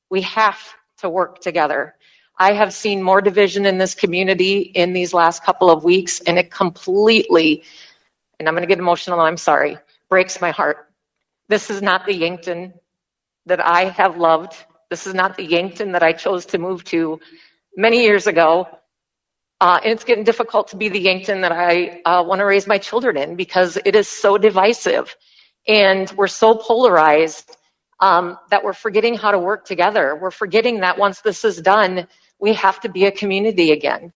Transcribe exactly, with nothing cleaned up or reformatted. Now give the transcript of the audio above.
We have to work together. I have seen more division in this community in these last couple of weeks, and it completely, and I'm going to get emotional, I'm sorry, breaks my heart. This is not the Yankton that I have loved. This is not the Yankton that I chose to move to many years ago. Uh, and it's getting difficult to be the Yankton that I uh, want to raise my children in, because it is so divisive and we're so polarized um, that we're forgetting how to work together. We're forgetting that once this is done, we have to be a community again.